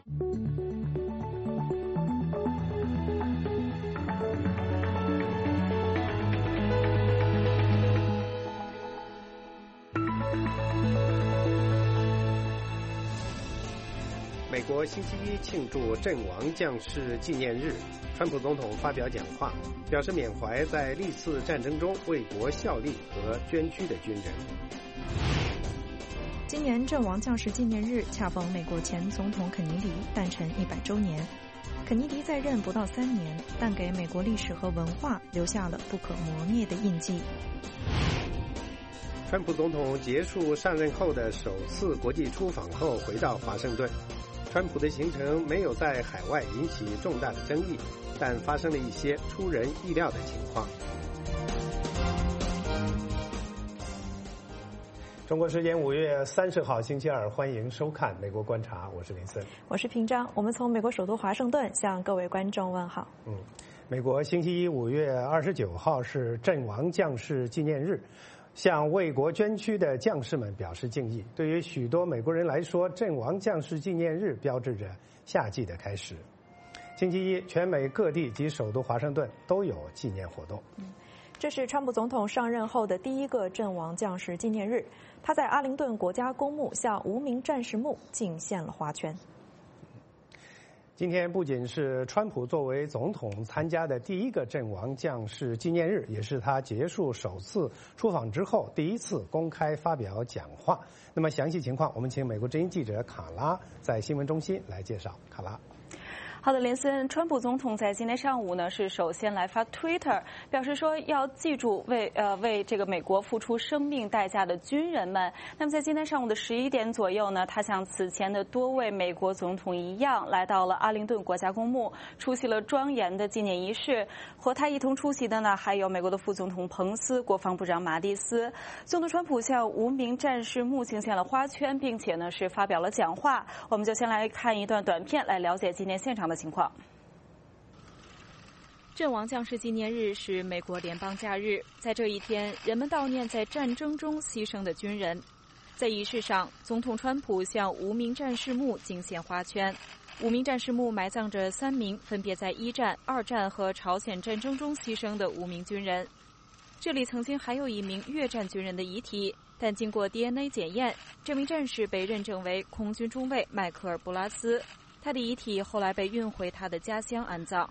美国星期一庆祝阵亡将士纪念日，川普总统发表讲话，表示缅怀在历次战争中为国效力和捐躯的军人。 今年阵亡将士纪念日恰逢美国前总统肯尼迪诞辰100周年。肯尼迪在任不到3年，但给美国历史和文化留下了不可磨灭的印记。 川普总统结束上任后的首次国际出访后回到华盛顿。川普的行程没有在海外引起重大的争议，但发生了一些出人意料的情况。中国时间5月30号星期二，欢迎收看《美国观察》，我是林森， 我是平章。我们从美国首都华盛顿向各位观众问好。 美国星期一5月29号是阵亡将士纪念日，向为国捐躯的将士们表示敬意。对于许多美国人来说，阵亡将士纪念日标志着夏季的开始。星期一，全美各地及首都华盛顿都有纪念活动。 这是川普总统上任后的第一个阵亡将士纪念日，他在阿灵顿国家公墓向无名战士墓敬献了花圈。 今天不仅是川普作为总统参加的第一个阵亡将士纪念日，也是他结束首次出访之后第一次公开发表讲话。那么详细情况，我们请美国之音记者卡拉在新闻中心来介绍。卡拉。 好的，林森，川普总统在今天上午呢是首先来发 Twitter， 表示说要记住为这个美国付出生命代价的军人们。那么在今天上午的11点左右呢，他像此前的多位美国总统一样，来到了阿灵顿国家公墓，出席了庄严的纪念仪式。和他一同出席的呢，还有美国的副总统彭斯、国防部长马蒂斯。总统川普向无名战士墓敬献了花圈，并且呢是发表了讲话。我们就先来看一段短片，来了解今天现场的情况。阵亡将士纪念日是美国联邦假日，在这一天，人们悼念在战争中牺牲的军人。在仪式上，总统川普向无名战士墓敬献花圈。无名战士墓埋葬着3名分别在1战、2战和朝鲜战争中牺牲的无名军人。这里曾经还有一名越战军人的遗体，但经过 DNA 检验，这名战士被认证为空军中尉迈克尔·布拉斯。他的遗体后来被运回他的家乡安葬。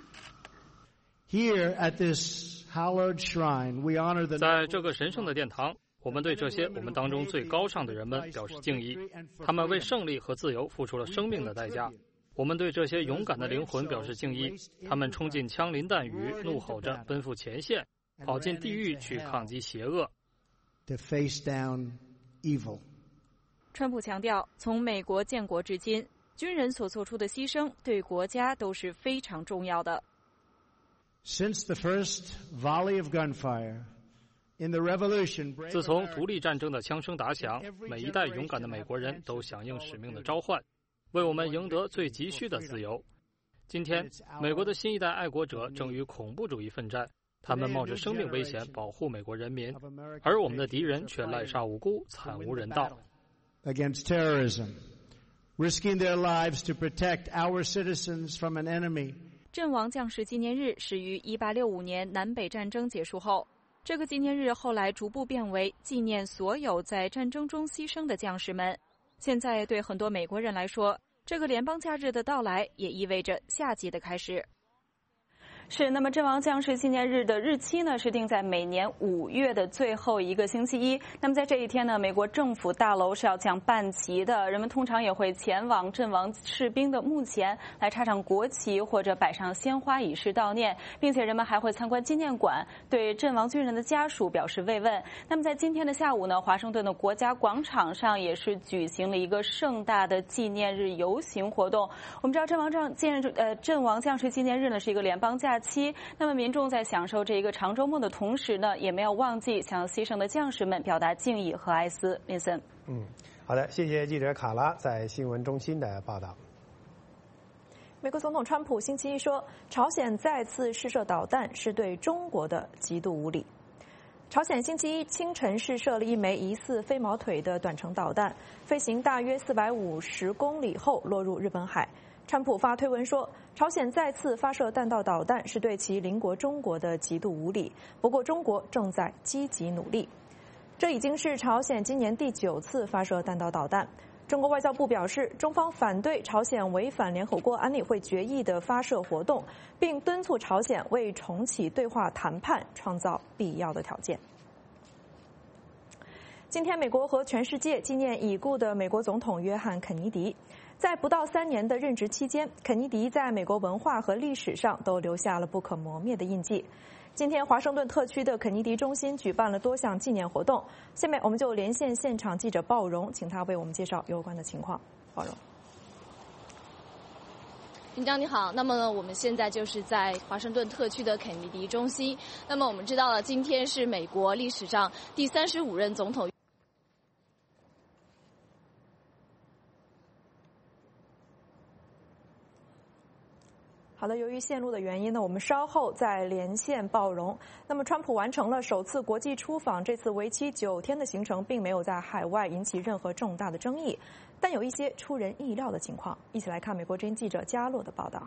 在这个神圣的殿堂，我们对这些我们当中最高尚的人们表示敬意，他们为胜利和自由付出了生命的代价。我们对这些勇敢的灵魂表示敬意，他们冲进枪林弹雨，怒吼着奔赴前线，跑进地狱去抗击邪恶。 川普强调，从美国建国至今，军人所做出的牺牲对国家都是非常重要的。 自从独立战争的枪声打响，每一代勇敢的美国人都响应使命的召唤，为我们赢得最急需的自由。今天，美国的新一代爱国者正与恐怖主义奋战，他们冒着生命危险保护美国人民，而我们的敌人却滥杀无辜，惨无人道。 risking their lives to protect our citizens from an enemy. 阵亡将士纪念日始于1865年南北战争结束后，这个纪念日后来逐步变为纪念所有在战争中牺牲的将士们。现在对很多美国人来说，这个联邦假日的到来也意味着夏季的开始。是，那么阵亡将士纪念日的日期呢是定在每年5月的最后一个星期一。那么在这一天呢，美国政府大楼是要降半旗的，人们通常也会前往阵亡士兵的墓前来插上国旗或者摆上鲜花以示悼念，并且人们还会参观纪念馆，对阵亡军人的家属表示慰问。那么在今天的下午呢，华盛顿的国家广场上也是举行了一个盛大的纪念日游行活动。我们知道阵亡将士纪念日呢是一个联邦假期，那么民众在享受这一个长周末的同时呢，也没有忘记向牺牲的将士们表达敬意和哀思。林森， 好的，谢谢记者卡拉在新闻中心的报道。 美国总统川普星期一说，朝鲜再次试射导弹是对中国的极度无礼。朝鲜星期一清晨试射了一枚疑似飞毛腿的短程导弹，飞行大约450公里后落入日本海。 川普发推文说，朝鲜再次发射弹道导弹是对其邻国中国的极度无礼，不过中国正在积极努力。这已经是朝鲜今年第9次发射弹道导弹。中国外交部表示，中方反对朝鲜违反联合国安理会决议的发射活动，并敦促朝鲜为重启对话谈判创造必要的条件。今天，美国和全世界纪念已故的美国总统约翰·肯尼迪。在不到3年的任职期间，肯尼迪在美国文化和历史上都留下了不可磨灭的印记。今天，华盛顿特区的肯尼迪中心举办了多项纪念活动。下面我们就连线现场记者鲍荣，请他为我们介绍有关的情况。鲍荣， 林章你好，那么我们现在就是在华盛顿特区的肯尼迪中心。那么我们知道了，今天是美国历史上第35任总统。 好的，由于线路的原因呢，我们稍后再连线鲍荣。那么，川普完成了首次国际出访，这次为期9天的行程，并没有在海外引起任何重大的争议，但有一些出人意料的情况。一起来看美国之音记者加洛的报道。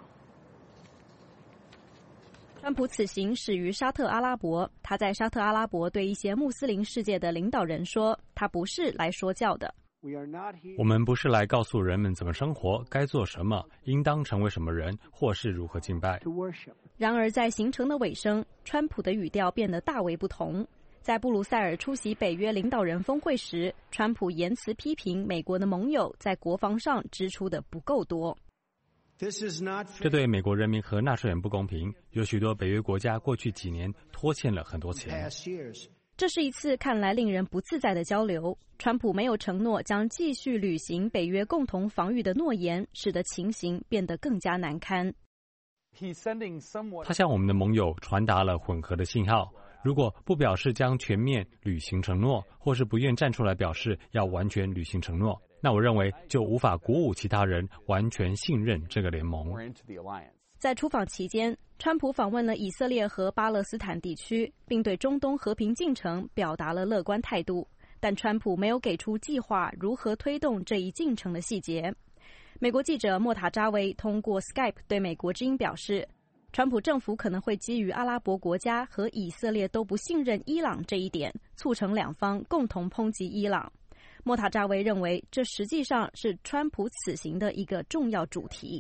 川普此行始于沙特阿拉伯，他在沙特阿拉伯对一些穆斯林世界的领导人说，他不是来说教的。 我们不是来告诉人们怎么生活、该做什么、应当成为什么人，或是如何敬拜。 然而，在行程的尾声，川普的语调变得大为不同。在布鲁塞尔出席北约领导人峰会时，川普言辞批评美国的盟友在国防上支出的不够多。 这对美国人民和纳税人不公平。有许多北约国家过去几年拖欠了很多钱。 这是一次看来令人不自在的交流。川普没有承诺将继续履行北约共同防御的诺言，使得情形变得更加难堪。 他向我们的盟友传达了混合的信号，如果不表示将全面履行承诺，或是不愿站出来表示要完全履行承诺，那我认为就无法鼓舞其他人完全信任这个联盟。 在出访期间，川普访问了以色列和巴勒斯坦地区，并对中东和平进程表达了乐观态度。但川普没有给出计划如何推动这一进程的细节。美国记者莫塔扎维通过 Skype 对美国之音表示，川普政府可能会基于阿拉伯国家和以色列都不信任伊朗这一点，促成两方共同抨击伊朗。莫塔扎维认为，这实际上是川普此行的一个重要主题。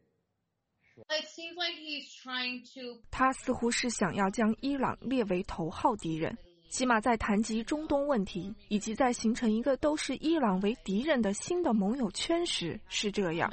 他似乎是想要将伊朗列为头号敌人，起码在谈及中东问题，以及在形成一个都视伊朗为敌人的新的盟友圈时是这样。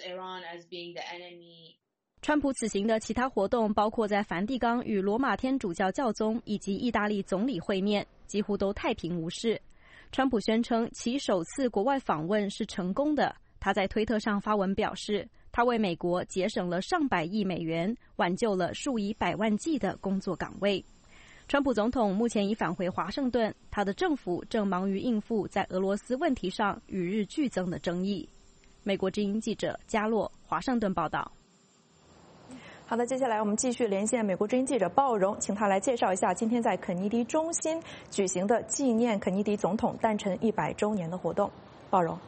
川普此行的其他活动包括在梵蒂冈与罗马天主教教宗以及意大利总理会面，几乎都太平无事。川普宣称其首次国外访问是成功的。他在推特上发文表示，他为美国节省了上百亿美元，挽救了数以百万计的工作岗位。川普总统目前已返回华盛顿，他的政府正忙于应付在俄罗斯问题上与日俱增的争议。美国之音记者加洛，华盛顿报道。 好的，接下来我们继续连线美国之音记者鲍荣，请他来介绍一下今天在肯尼迪中心举行的纪念肯尼迪总统诞辰100周年的活动。鲍荣。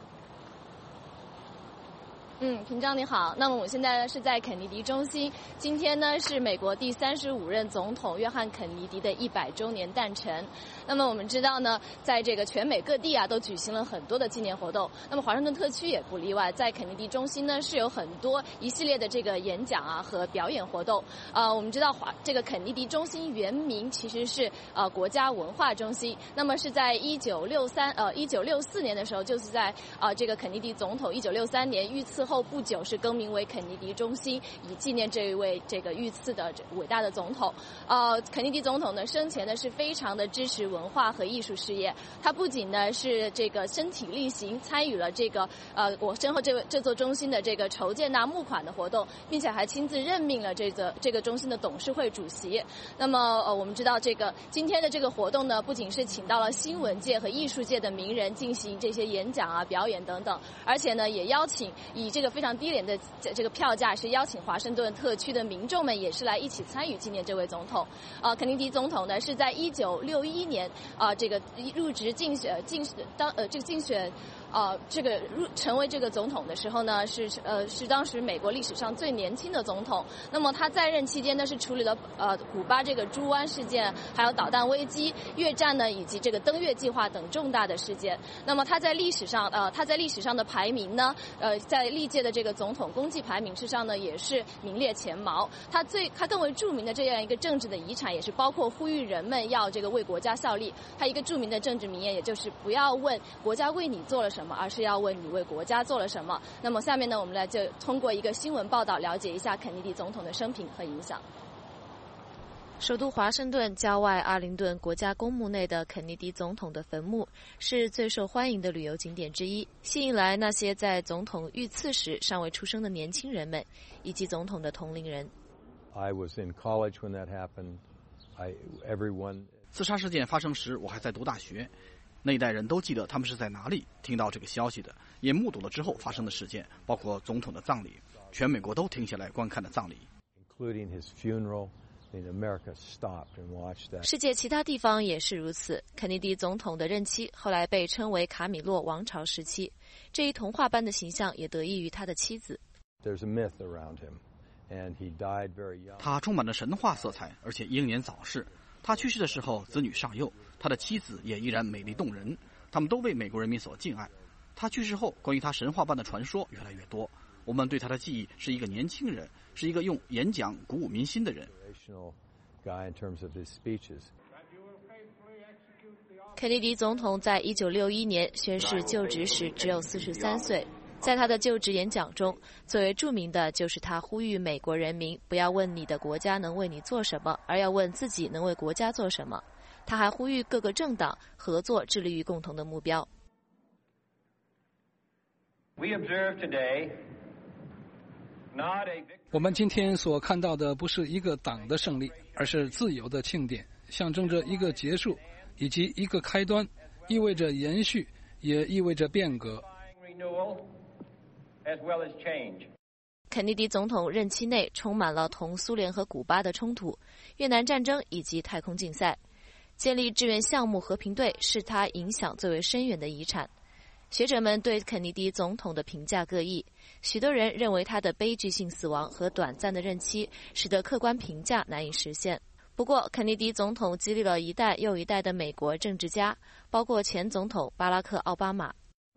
平章你好。那么我现在是在肯尼迪中心，今天呢是美国第35任总统约翰肯尼迪的100周年诞辰。那么我们知道呢，在这个全美各地都举行了很多的纪念活动。那么华盛顿特区也不例外，在肯尼迪中心呢是有很多一系列的这个演讲和表演活动。我们知道这个肯尼迪中心原名其实是国家文化中心。那么是在1964年的时候，就是在这个肯尼迪总统1963年遇刺后不久是更名为肯尼迪中心，以纪念这一位这个遇刺的伟大的总统。肯尼迪总统呢生前呢是非常的支持文化和艺术事业，他不仅呢是这个身体力行参与了这个我身后这座中心的这个筹建募款的活动，并且还亲自任命了这个中心的董事会主席。那么我们知道这个今天的这个活动呢，不仅是请到了新闻界和艺术界的名人进行这些演讲表演等等，而且呢也邀请以这个非常低廉的这个票价是邀请华盛顿特区的民众们也是来一起参与纪念这位总统。肯尼迪总统呢是在1961年这个入职竞选成为这个总统的时候呢，是当时美国历史上最年轻的总统。那么他在任期间呢，是处理了古巴这个猪湾事件，还有导弹危机、越战呢，以及这个登月计划等重大的事件。那么他在历史上的排名呢，在历届的这个总统功绩排名之上呢，也是名列前茅。他更为著名的这样一个政治的遗产，也是包括呼吁人们要这个为国家效力。他一个著名的政治名言，也就是不要问国家为你做了什么，而是要问你为国家做了什么。那么下面呢，我们就通过一个新闻报道了解一下肯尼迪总统的生平和影响。 首都华盛顿郊外阿灵顿国家公墓内的肯尼迪总统的坟墓是最受欢迎的旅游景点之一，吸引来那些在总统遇刺时尚未出生的年轻人们，以及总统的同龄人。 刺杀事件发生时，我还在读大学。那一代人都记得他们是在哪里听到这个消息的，也目睹了之后发生的事件，包括总统的葬礼，全美国都停下来观看了葬礼。 世界其他地方也是如此。肯尼迪总统的任期后来被称为卡米洛王朝时期，这一童话般的形象也得益于他的妻子。 他充满了神话色彩，而且英年早逝。他去世的时候子女尚幼，他的妻子也依然美丽动人，他们都为美国人民所敬爱。他去世后，关于他神话般的传说越来越多。我们对他的记忆是一个年轻人，是一个用演讲鼓舞民心的人。 肯尼迪总统在1961年宣誓就职时只有43岁。在他的就职演讲中，最为著名的就是他呼吁美国人民不要问你的国家能为你做什么，而要问自己能为国家做什么。他还呼吁各个政党合作，致力于共同的目标。 我们今天所看到的不是一个党的胜利，而是自由的庆典，象征着一个结束以及一个开端，意味着延续，也意味着变革。 肯尼迪总统任期内充满了同苏联和古巴的冲突、越南战争以及太空竞赛。建立志愿项目和平队是他影响最为深远的遗产。学者们对肯尼迪总统的评价各异，许多人认为他的悲剧性死亡和短暂的任期使得客观评价难以实现。不过，肯尼迪总统激励了一代又一代的美国政治家，包括前总统巴拉克·奥巴马。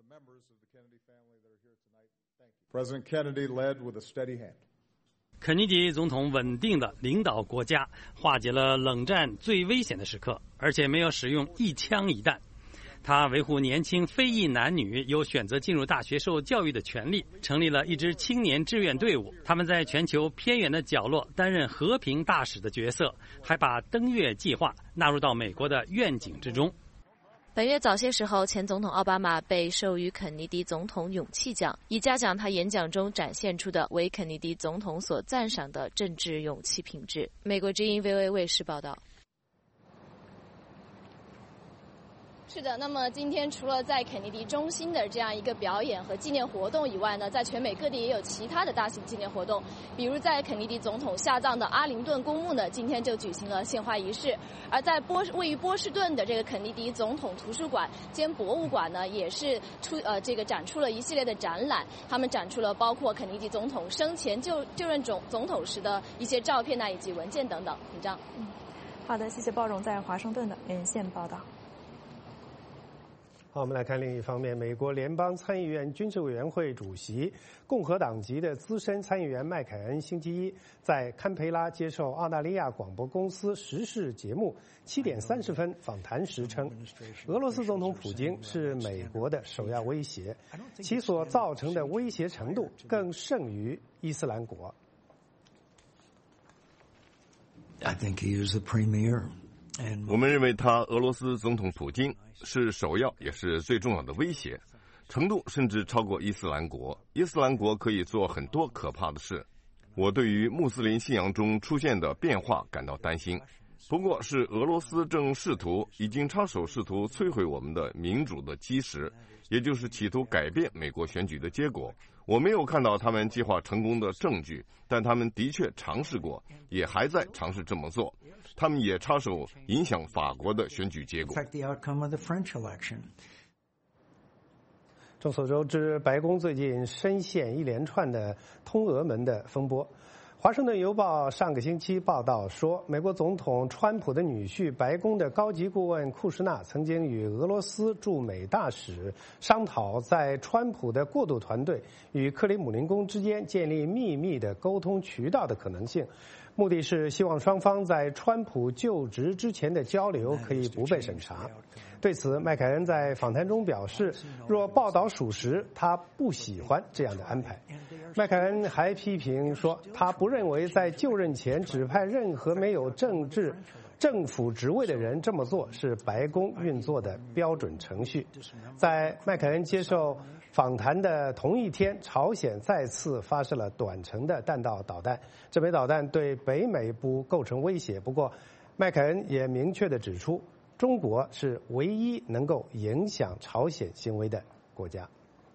肯尼迪总统稳定地领导国家，化解了冷战最危险的时刻，而且没有使用一枪一弹。他维护年轻非裔男女有选择进入大学受教育的权利，成立了一支青年志愿队伍，他们在全球偏远的角落担任和平大使的角色，还把登月计划纳入到美国的愿景之中。 本月早些时候，前总统奥巴马被授予肯尼迪总统勇气奖，以嘉奖他演讲中展现出的为肯尼迪总统所赞赏的政治勇气品质。美国之音 VOA 卫视报道。 是的，那么今天除了在肯尼迪中心的这样一个表演和纪念活动以外呢，在全美各地也有其他的大型纪念活动。比如在肯尼迪总统下葬的阿灵顿公墓呢，今天就举行了献花仪式。而在位于波士顿的这个肯尼迪总统图书馆兼博物馆呢，也是展出了一系列的展览。他们展出了包括肯尼迪总统生前就任总统时的一些照片以及文件等等。紧张。 好的，谢谢鲍荣在华盛顿的连线报道。 好，我们来看另一方面，美国联邦参议院军事委员会主席、共和党籍的资深参议员麦凯恩星期一在堪培拉接受澳大利亚广播公司时事节目7点30分访谈时称，俄罗斯总统普京是美国的首要威胁，其所造成的威胁程度更胜于伊斯兰国。 I think he is the premier. 我们认为俄罗斯总统普京是首要也是最重要的威胁，程度甚至超过伊斯兰国。伊斯兰国可以做很多可怕的事。我对于穆斯林信仰中出现的变化感到担心，不过是俄罗斯已经插手试图摧毁我们的民主的基石，也就是企图改变美国选举的结果。我没有看到他们计划成功的证据，但他们的确尝试过，也还在尝试这么做。他们也插手影响法国的选举结果。 众所周知，白宫最近深陷一连串的通俄门的风波。华盛顿邮报上个星期报道说，美国总统川普的女婿、白宫的高级顾问库什纳曾经与俄罗斯驻美大使商讨，在川普的过渡团队与克里姆林宫之间建立秘密的沟通渠道的可能性。目的是希望双方在川普就职之前的交流可以不被审查。对此，麦凯恩在访谈中表示，若报道属实，他不喜欢这样的安排。麦凯恩还批评说，他不认为在就任前指派任何没有政府职位的人这么做是白宫运作的标准程序。在麦凯恩接受访谈的同一天，朝鲜再次发射了短程的弹道导弹，这枚导弹对北美不构成威胁。不过，麦凯恩也明确地指出，中国是唯一能够影响朝鲜行为的国家。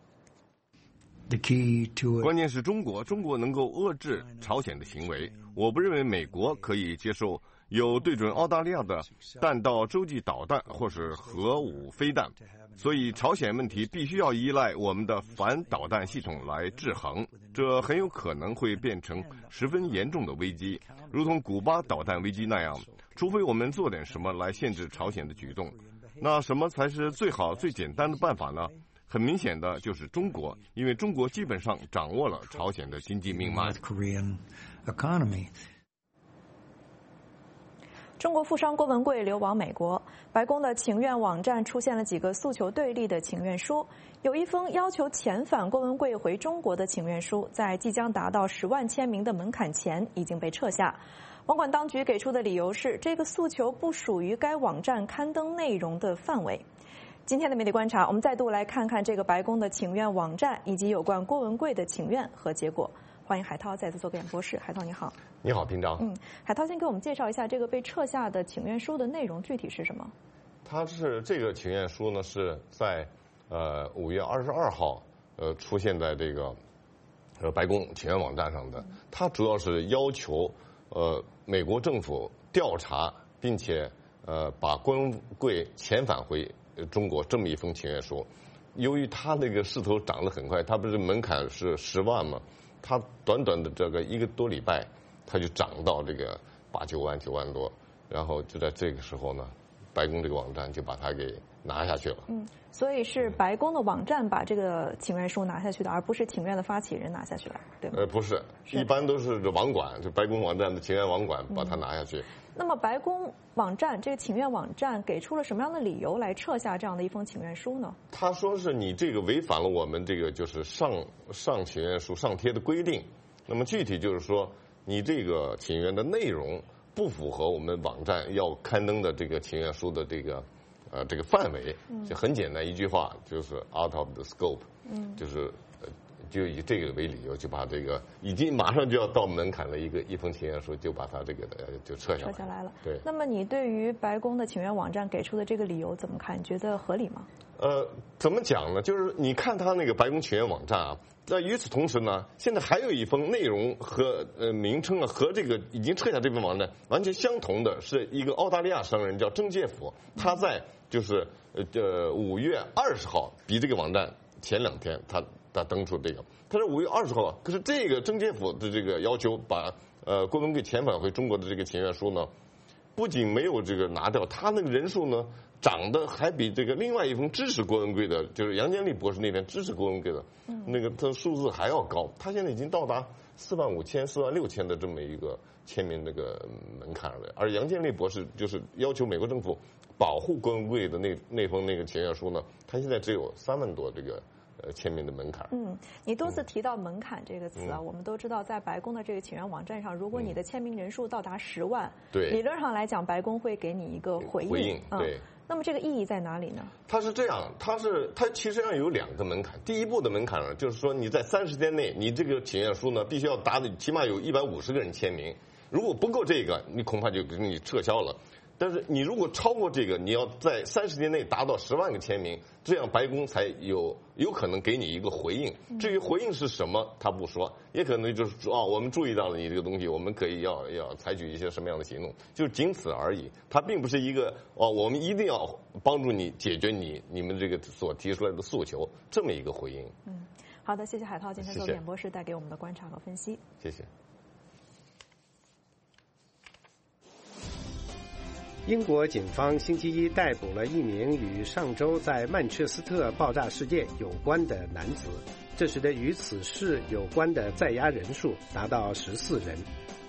关键是中国能够遏制朝鲜的行为。我不认为美国可以接受有对准澳大利亚的弹道洲际导弹或是核武飞弹，所以朝鲜问题必须要依赖我们的反导弹系统来制衡，这很有可能会变成十分严重的危机，如同古巴导弹危机那样，除非我们做点什么来限制朝鲜的举动。那什么才是最好最简单的办法呢？很明显的就是中国，因为中国基本上掌握了朝鲜的经济命脉。 中国富商郭文贵流亡美国，白宫的请愿网站出现了几个诉求对立的请愿书。有一封要求遣返郭文贵回中国的请愿书，在即将达到10万签名的门槛前已经被撤下。网管当局给出的理由是，这个诉求不属于该网站刊登内容的范围。今天的媒体观察，我们再度来看看这个白宫的请愿网站以及有关郭文贵的请愿和结果。欢迎海涛再次做个演播室。海涛你好。 你好，平章。 海涛先给我们介绍一下这个被撤下的请愿书的内容具体是什么？ 它是这个请愿书呢，是在5月22号出现在这个白宫请愿网站上的。它主要是要求美国政府调查，并且把郭文贵遣返回中国这么一封请愿书。由于他那个势头涨得很快，他不是门槛是10万吗？他短短的这个1个多礼拜，他就涨到这个8、9万、9万多，然后就在这个时候呢，白宫这个网站就把它给拿下去了。 所以是白宫的网站把这个请愿书拿下去的，而不是请愿的发起人拿下去了，对吗？ 不是，一般都是这网管，就白宫网站的请愿网管把它拿下去。 那么白宫网站这个请愿网站给出了什么样的理由来撤下这样的一封请愿书呢？ 他说是你这个违反了我们这个就是上请愿书上贴的规定。那么具体就是说，你这个请愿的内容不符合我们网站要刊登的这个请愿书的这个范围。就很简单一句话，就是 out of the scope。就是就以这个为理由，就把这个已经马上就要到门槛的一封请愿书，就把它这个就撤下来了。对。那么你对于白宫的请愿网站给出的这个理由怎么看？你觉得合理吗？ 怎么讲呢？就是你看他那个白宫请愿网站啊，那与此同时呢，现在还有一封内容和名称啊和这个已经撤下这份网站完全相同的，是一个澳大利亚商人叫郑介甫，他在就是5月20号，比这个网站前2天他登出这个，他是5月20号，可是这个郑介甫的这个要求把郭文贵遣返回中国的这个请愿书呢，不仅没有这个拿掉，他那个人数呢涨得还比这个另外一封支持郭文贵的，就是杨建立博士那边支持郭文贵的那个他数字还要高，他现在已经到达4万5千、4万6千的这么一个签名这个门槛了。而杨建立博士就是要求美国政府保护郭文贵的那封那个请愿书呢，他现在只有3万多这个签名的门槛。 你多次提到门槛这个词啊，我们都知道，在白宫的这个请愿网站上，如果你的签名人数到达10万， 对， 理论上来讲，白宫会给你一个回应。 对。 那么这个意义在哪里呢？ 它是这样，它其实上有2个门槛。第一步的门槛呢，就是说你在30天内，你这个请愿书呢必须要达到起码有150个人签名，如果不够这个，你恐怕就给你撤销了。 但是你如果超过这个，你要在30天内达到10万个签名，这样白宫才有可能给你一个回应。至于回应是什么，他不说，也可能就是说我们注意到了你这个东西，我们可以要采取一些什么样的行动，就仅此而已。它并不是一个我们一定要帮助你解决你们这个所提出来的诉求这么一个回应。 好的，谢谢海涛今天做演播室带给我们的观察和分析。 谢谢。 英国警方星期一逮捕了一名与上周在曼彻斯特爆炸事件有关的男子，这使得与此事有关的在押人数达到14人。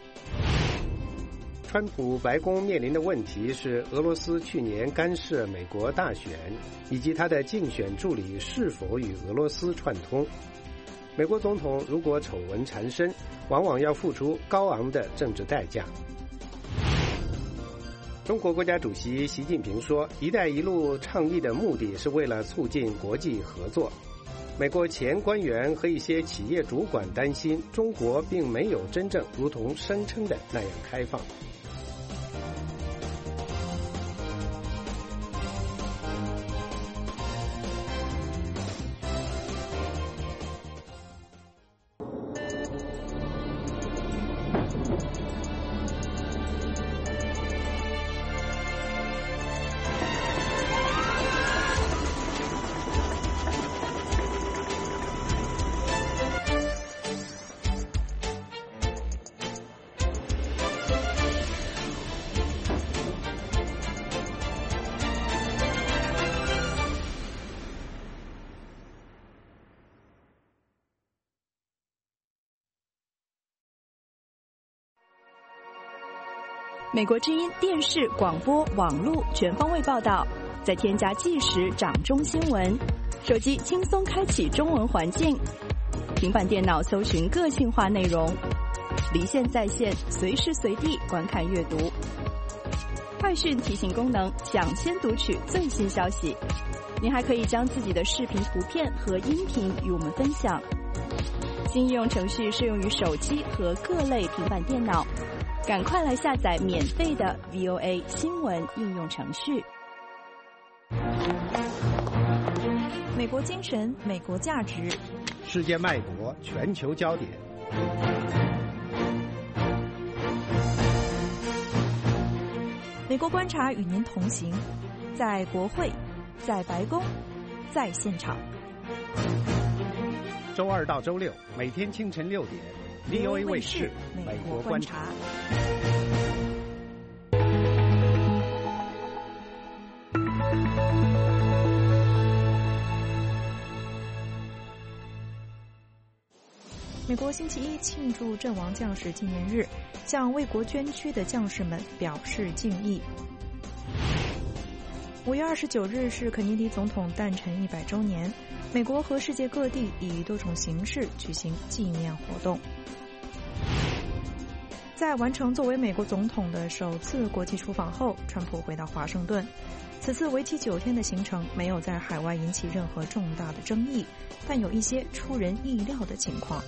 川普白宫面临的问题是俄罗斯去年干涉美国大选，以及他的竞选助理是否与俄罗斯串通。美国总统如果丑闻缠身，往往要付出高昂的政治代价。中国国家主席习近平说，一带一路倡议的目的是为了促进国际合作。美国前官员和一些企业主管担心，中国并没有真正如同声称的那样开放。 美国之音电视、广播、网络全方位报道，再添加即时掌中新闻，手机轻松开启中文环境，平板电脑搜寻个性化内容，离线在线，随时随地观看阅读。快讯提醒功能，抢先读取最新消息。您还可以将自己的视频、图片和音频与我们分享。新应用程序适用于手机和各类平板电脑。赶快来下载免费的 VOA 新闻应用程序。 美国精神，美国价值， 世界脉搏，全球焦点。 美国观察与您同行，在国会，在白宫，在现场。 周2到周6，每天清晨6点。VOA 卫视美国观察。 美国星期一庆祝阵亡将士纪念日，向为国捐躯的将士们表示敬意。5月29日是肯尼迪总统诞辰100周年，美国和世界各地以多种形式举行纪念活动。在完成作为美国总统的首次国际出访后，川普回到华盛顿。此次为期9天的行程没有在海外引起任何重大的争议，但有一些出人意料的情况。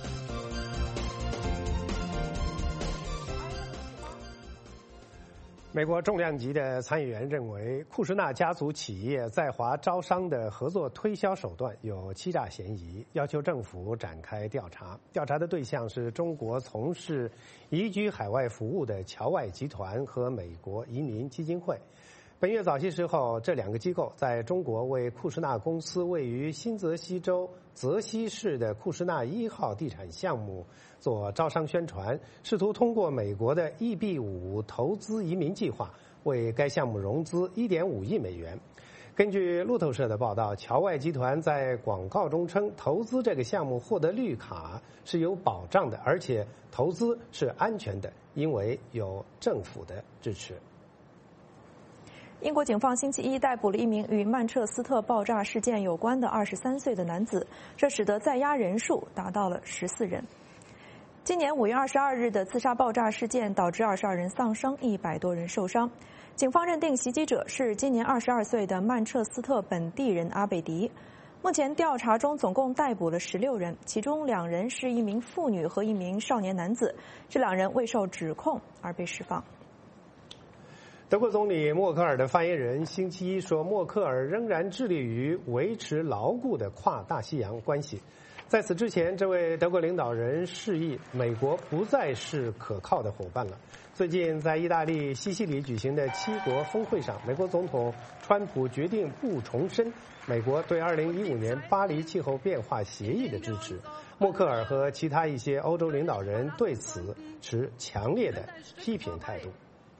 美国重量级的参议员认为，库什纳家族企业在华招商的合作推销手段有欺诈嫌疑，要求政府展开调查。调查的对象是中国从事移居海外服务的侨外集团和美国移民基金会。本月早些时候，这2个机构在中国为库什纳公司位于新泽西州泽西市的库什纳1号地产项目做招商宣传，试图通过美国的EB5投资移民计划为该项目融资1.5亿美元。根据路透社的报道，侨外集团在广告中称，投资这个项目获得绿卡是有保障的，而且投资是安全的，因为有政府的支持。 英国警方星期一逮捕了一名与曼彻斯特爆炸事件有关的23岁的男子，这使得在押人数达到了14人。今年5月22日的自杀爆炸事件导致22人丧生，100多人受伤。警方认定袭击者是今年22岁的曼彻斯特本地人阿贝迪。目前调查中总共逮捕了16人，其中2人是一名妇女和一名少年男子，这2人未受指控而被释放。 德国总理默克尔的发言人星期一说，默克尔仍然致力于维持牢固的跨大西洋关系。在此之前，这位德国领导人示意美国不再是可靠的伙伴了。最近在意大利西西里举行的7国峰会上，美国总统川普决定不重申美国对2015年巴黎气候变化协议的支持。默克尔和其他一些欧洲领导人对此持强烈的批评态度。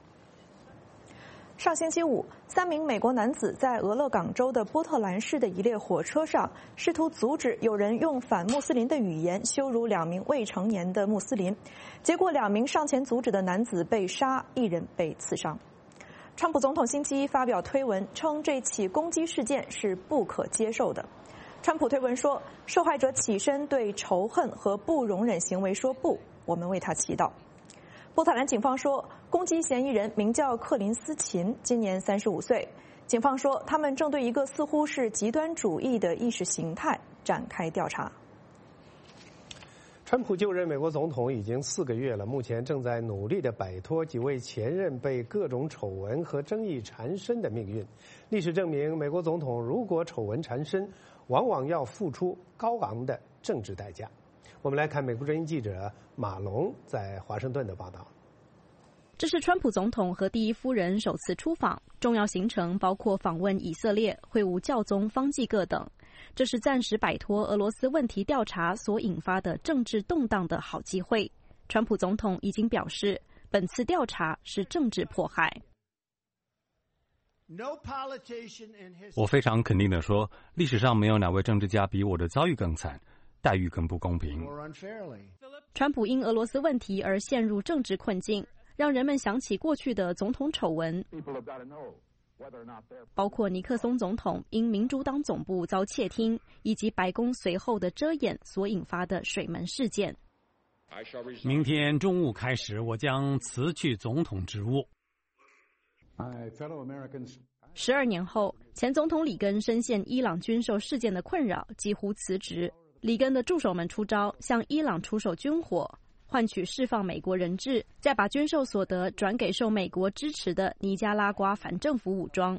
上星期五，3名美国男子在俄勒冈州的波特兰市的一列火车上，试图阻止有人用反穆斯林的语言羞辱2名未成年的穆斯林，结果2名上前阻止的男子被杀，1人被刺伤。川普总统星期一发表推文称，这起攻击事件是不可接受的。川普推文说，受害者起身对仇恨和不容忍行为说不，我们为他祈祷。波特兰警方说，攻击嫌疑人名叫克林斯琴，今年35岁。警方说，他们正对一个似乎是极端主义的意识形态展开调查。 川普就任美国总统已经4个月了，目前正在努力地摆脱几位前任被各种丑闻和争议缠身的命运。历史证明，美国总统如果丑闻缠身，往往要付出高昂的政治代价。我们来看美国之音记者马龙在华盛顿的报道。 这是川普总统和第一夫人首次出访，重要行程包括访问以色列、会晤教宗方济各等。这是暂时摆脱俄罗斯问题调查所引发的政治动荡的好机会。川普总统已经表示，本次调查是政治迫害。 我非常肯定地说，历史上没有哪位政治家比我的遭遇更惨，待遇更不公平。 川普因俄罗斯问题而陷入政治困境，让人们想起过去的总统丑闻，包括尼克松总统因民主党总部遭窃听，以及白宫随后的遮掩所引发的水门事件。 明天中午开始，我将辞去总统职务。 12年后，前总统里根深陷伊朗军售事件的困扰，几乎辞职。里根的助手们出招，向伊朗出售军火，换取释放美国人质，再把军售所得转给受美国支持的尼加拉瓜反政府武装。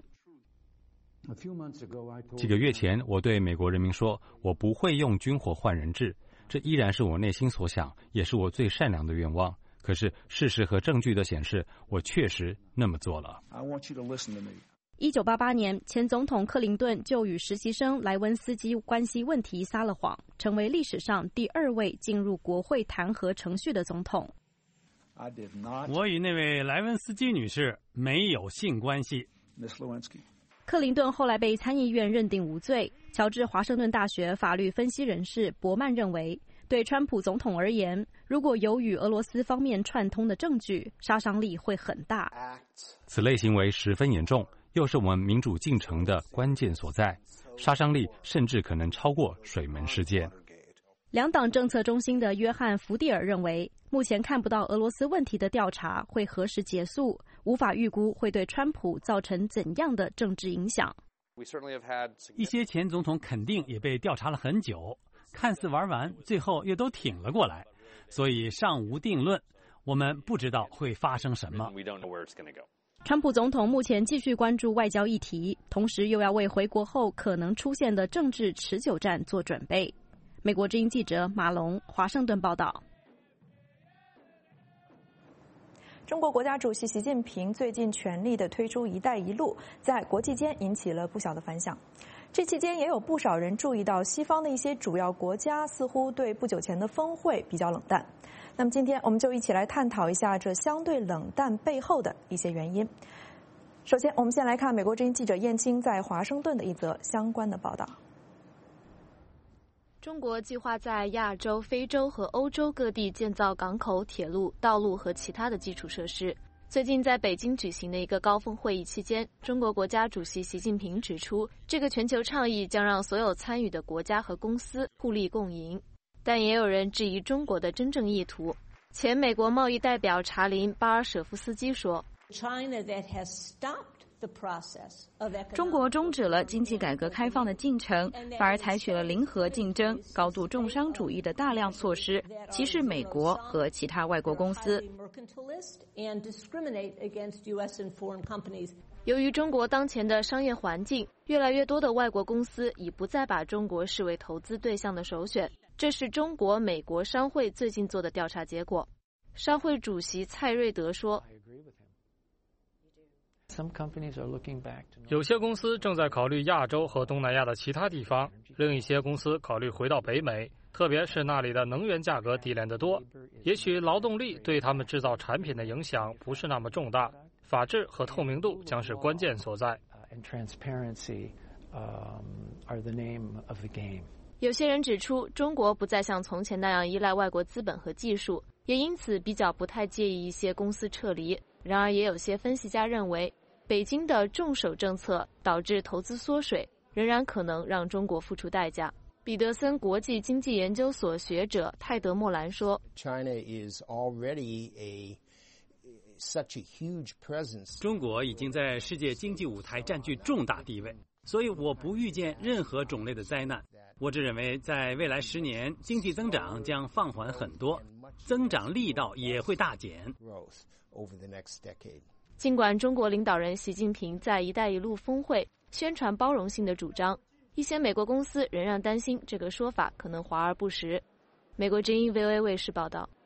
几个月前，我对美国人民说，我不会用军火换人质，这依然是我内心所想，也是我最善良的愿望。可是事实和证据都显示，我确实那么做了。 1988年，前总统克林顿就与实习生莱温斯基关系问题撒了谎，成为历史上第2位进入国会弹劾程序的总统。 我与那位莱温斯基女士没有性关系。 克林顿后来被参议院认定无罪。乔治华盛顿大学法律分析人士伯曼认为，对川普总统而言，如果有与俄罗斯方面串通的证据，杀伤力会很大。 此类行为十分严重，又是我们民主进程的关键所在，杀伤力甚至可能超过水门事件。 两党政策中心的约翰·福蒂尔认为，目前看不到俄罗斯问题的调查会何时结束，无法预估会对川普造成怎样的政治影响。 一些前总统肯定也被调查了很久，看似玩完，最后又都挺了过来，所以尚无定论，我们不知道会发生什么。 川普总统目前继续关注外交议题，同时又要为回国后可能出现的政治持久战做准备。美国之音记者马龙，华盛顿报道。 中国国家主席习近平最近全力地推出“一带一路”，在国际间引起了不小的反响。这期间也有不少人注意到，西方的一些主要国家似乎对不久前的峰会比较冷淡。那么今天我们就一起来探讨一下这相对冷淡背后的一些原因。首先，我们先来看美国之音记者燕青在华盛顿的一则相关的报道。 中国计划在亚洲、非洲和欧洲各地建造港口、铁路、道路和其他的基础设施。最近在北京举行的一个高峰会议期间，中国国家主席习近平指出，这个全球倡议将让所有参与的国家和公司互利共赢。但也有人质疑中国的真正意图。前美国贸易代表查林·巴尔舍夫斯基说， 中国终止了经济改革开放的进程，反而采取了零和竞争、高度重商主义的大量措施，歧视美国和其他外国公司。 由于中国当前的商业环境，越来越多的外国公司已不再把中国视为投资对象的首选。这是中国美国商会最近做的调查结果。商会主席蔡瑞德说， 有些公司正在考虑亚洲和东南亚的其他地方，另一些公司考虑回到北美，特别是那里的能源价格低廉得多。也许劳动力对他们制造产品的影响不是那么重大，法治和透明度将是关键所在。 有些人指出，中国不再像从前那样依赖外国资本和技术，也因此比较不太介意一些公司撤离。然而，也有些分析家认为，北京的重手政策导致投资缩水，仍然可能让中国付出代价。彼得森国际经济研究所学者泰德·莫兰说， 中国已经在世界经济舞台占据重大地位，所以我不预见任何种类的灾难。我只认为在未来10年，经济增长将放缓很多，增长力道也会大减。 尽管中国领导人习近平在“一带一路”峰会宣传包容性的主张，一些美国公司仍然担心这个说法可能华而不实。美国之音 VOA 卫视报道。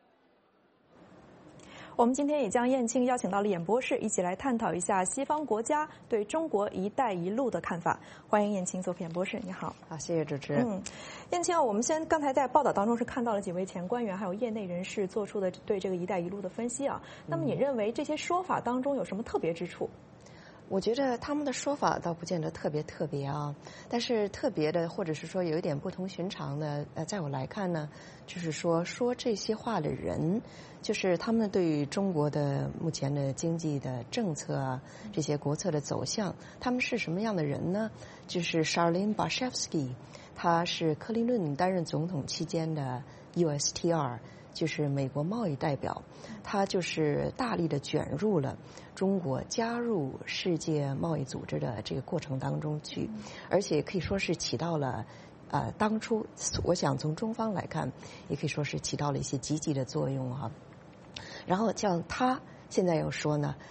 我们今天也将燕青邀请到了演博士，一起来探讨一下西方国家对中国“一带一路”的看法。欢迎燕青做演博士，你好。 好，谢谢主持人。 燕青啊，我们刚才在报道当中是看到了几位前官员还有业内人士做出的对这个“一带一路”的分析啊。那么你认为这些说法当中有什么特别之处？ 我觉得他们的说法倒不见得特别啊，但是特别的或者是说有一点不同寻常的，在我来看呢，就是说这些话的人，就是他们对于中国的目前的经济的政策啊，这些国策的走向，他们是什么样的人呢？就是 Charlene Barshevsky， 他是克林顿担任总统期间的 USTR， 就是美国贸易代表，他就是大力的卷入了中国加入世界贸易组织的这个过程当中去，而且可以说是起到了当初我想从中方来看，也可以说是起到了一些积极的作用哈。然后像他现在又说呢，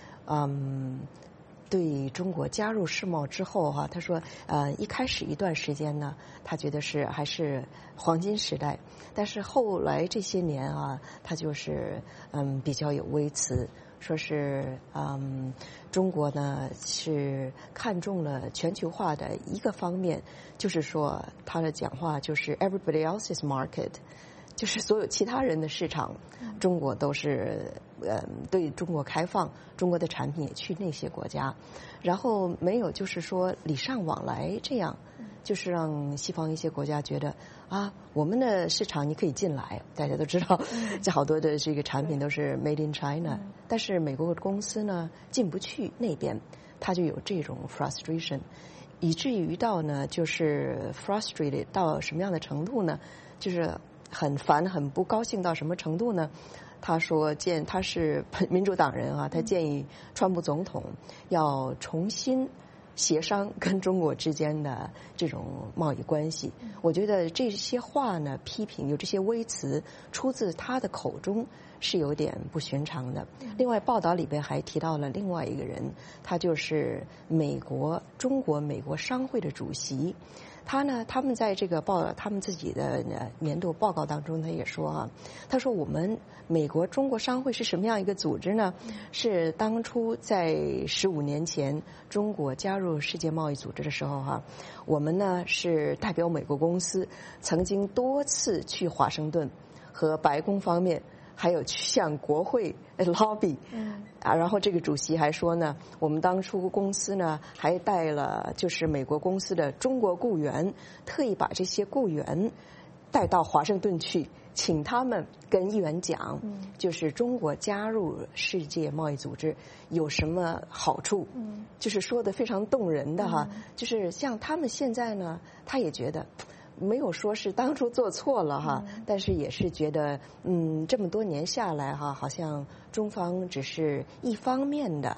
对中国加入世贸之后哈，他说一开始一段时间呢，他觉得还是黄金时代，但是后来这些年啊，他就是比较有微词。说是中国呢是看中了全球化的一个方面，就是说他的讲话就是 everybody else's market， 就是所有其他人的市场，中国都是对中国开放，中国的产品也去那些国家，然后没有就是说礼尚往来这样，就是让西方一些国家觉得我们的市场你可以进来，大家都知道，这好多的这个产品都是 made in China，但是美国的公司呢进不去那边，他就有这种 frustration， 以至于到呢就是 frustrated 到什么样的程度呢？就是很烦、很不高兴到什么程度呢？他说他是民主党人啊，他建议川普总统要重新协商跟中国之间的这种贸易关系。我觉得这些话呢，批评有这些微词出自他的口中是有点不寻常的。另外报道里边还提到了另外一个人，他就是中国美国商会的主席。他们在这个他们自己的年度报告当中，他也说他说我们美国中国商会是什么样一个组织呢？是当初在15年前中国加入世界贸易组织的时候我们呢是代表美国公司曾经多次去华盛顿和白宫方面，还有去向国会 lobby，然后这个主席还说呢，我们当初公司呢还带了就是美国公司的中国雇员，特意把这些雇员带到华盛顿去，请他们跟议员讲，就是中国加入世界贸易组织有什么好处，就是说的非常动人的就是像他们现在呢，他也觉得没有说是当初做错了但是也是觉得这么多年下来好像中方只是一方面的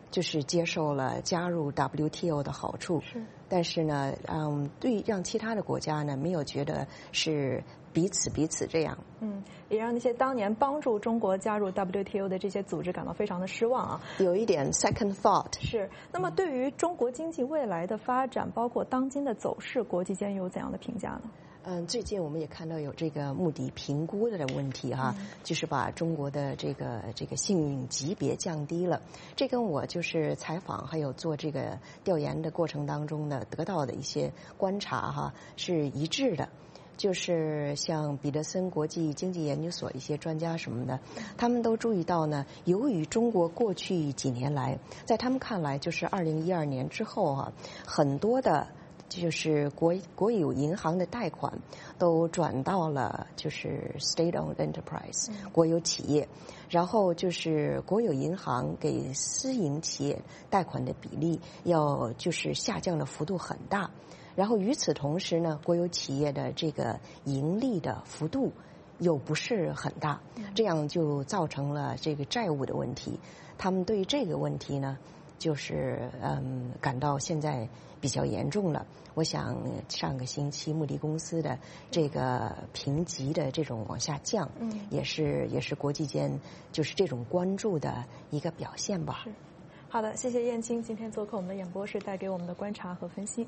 就是接受了加入 WTO 的好处，但是呢，对让其他的国家呢没有觉得是彼此这样。 也让那些当年帮助中国加入 WTO 的这些组织感到非常的失望啊， 有一点 second thought。 是。那么对于中国经济未来的发展，包括当今的走势，国际间有怎样的评价呢？ 最近我们也看到有这个穆迪评估的问题哈，就是把中国的这个信用级别降低了。这跟我就是采访还有做这个调研的过程当中呢得到的一些观察哈是一致的。就是像彼得森国际经济研究所一些专家什么的，他们都注意到呢，由于中国过去几年来，在他们看来，就是2012年之后啊，很多的。就是国有银行的贷款都转到了就是 state-owned enterprise 国有企业，然后就是国有银行给私营企业贷款的比例要就是下降的幅度很大，然后与此同时呢，国有企业的这个盈利的幅度又不是很大，这样就造成了这个债务的问题。他们对这个问题呢，就是感到现在比较严重了。我想上个星期穆迪公司的这个评级的这种往下降，也是国际间就是这种关注的一个表现吧。 是。好的，谢谢燕青今天做客我们的演播室，带给我们的观察和分析。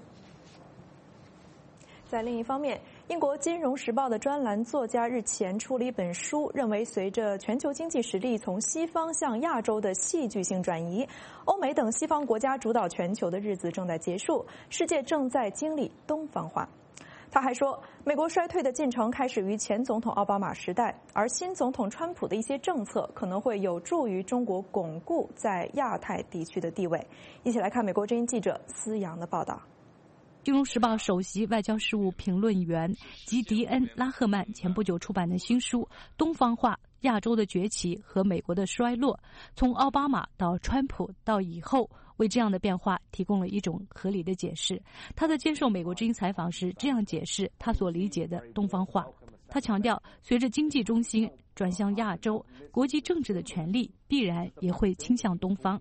在另一方面，英国《金融时报》的专栏作家日前出了一本书，认为随着全球经济实力从西方向亚洲的戏剧性转移，欧美等西方国家主导全球的日子正在结束，世界正在经历东方化。他还说，美国衰退的进程开始于前总统奥巴马时代，而新总统川普的一些政策可能会有助于中国巩固在亚太地区的地位。一起来看美国之音记者思阳的报道。 《金融时报》首席外交事务评论员吉迪恩·拉赫曼前不久出版的新书《东方化：亚洲的崛起和美国的衰落》，从奥巴马到川普到以后，为这样的变化提供了一种合理的解释。他在接受美国之音采访时这样解释他所理解的东方化。他强调，随着经济中心转向亚洲，国际政治的权力必然也会倾向东方。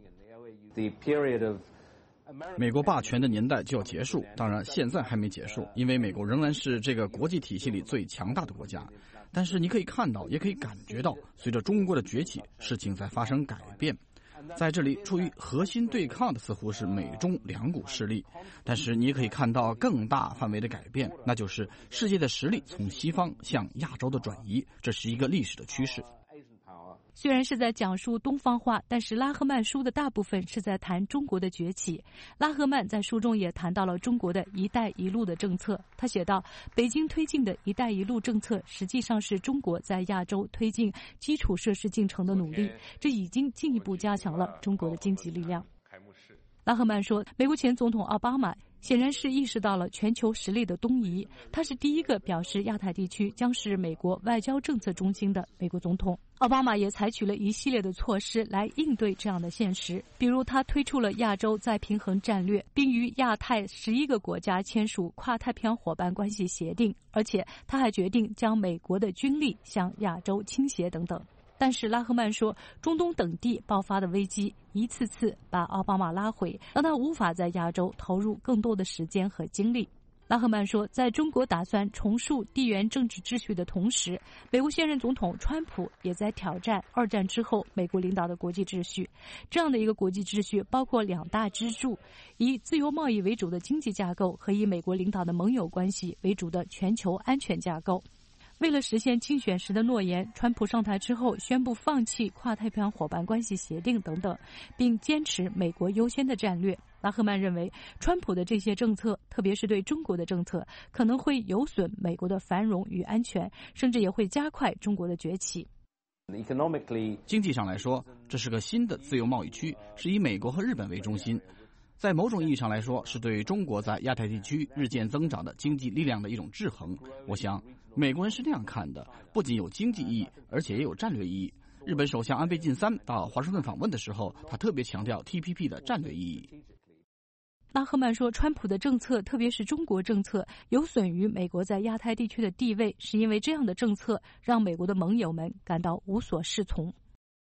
美国霸权的年代就要结束，当然现在还没结束，因为美国仍然是这个国际体系里最强大的国家。但是你可以看到，也可以感觉到，随着中国的崛起，事情在发生改变。在这里，处于核心对抗的似乎是美中两股势力，但是你也可以看到更大范围的改变，那就是世界的实力从西方向亚洲的转移，这是一个历史的趋势。 虽然是在讲述东方化，但是拉赫曼书的大部分是在谈中国的崛起。拉赫曼在书中也谈到了中国的一带一路的政策。他写道，北京推进的一带一路政策实际上是中国在亚洲推进基础设施进程的努力，这已经进一步加强了中国的经济力量。拉赫曼说，美国前总统奥巴马显然是意识到了全球实力的东移，他是第一个表示亚太地区将是美国外交政策中心的美国总统。奥巴马也采取了一系列的措施来应对这样的现实，比如他推出了亚洲再平衡战略，并与亚太11个国家签署跨太平洋伙伴关系协定，而且他还决定将美国的军力向亚洲倾斜等等。但是拉赫曼说，中东等地爆发的危机一次次把奥巴马拉回，让他无法在亚洲投入更多的时间和精力。拉赫曼说，在中国打算重塑地缘政治秩序的同时，美国现任总统川普也在挑战二战之后美国领导的国际秩序。这样的一个国际秩序包括两大支柱，以自由贸易为主的经济架构和以美国领导的盟友关系为主的全球安全架构。为了实现竞选时的诺言，川普上台之后宣布放弃跨太平洋伙伴关系协定等等，并坚持美国优先的战略。拉赫曼认为，川普的这些政策，特别是对中国的政策，可能会有损美国的繁荣与安全，甚至也会加快中国的崛起。 经济上来说，这是个新的自由贸易区，是以美国和日本为中心。在某种意义上来说，是对中国在亚太地区日渐增长的经济力量的一种制衡。我想美国人是这样看的，不仅有经济意义，而且也有战略意义。日本首相安倍晋三到华盛顿访问的时候，他特别强调 TPP 的战略意义。 拉赫曼说，川普的政策，特别是中国政策，有损于美国在亚太地区的地位，是因为这样的政策让美国的盟友们感到无所适从。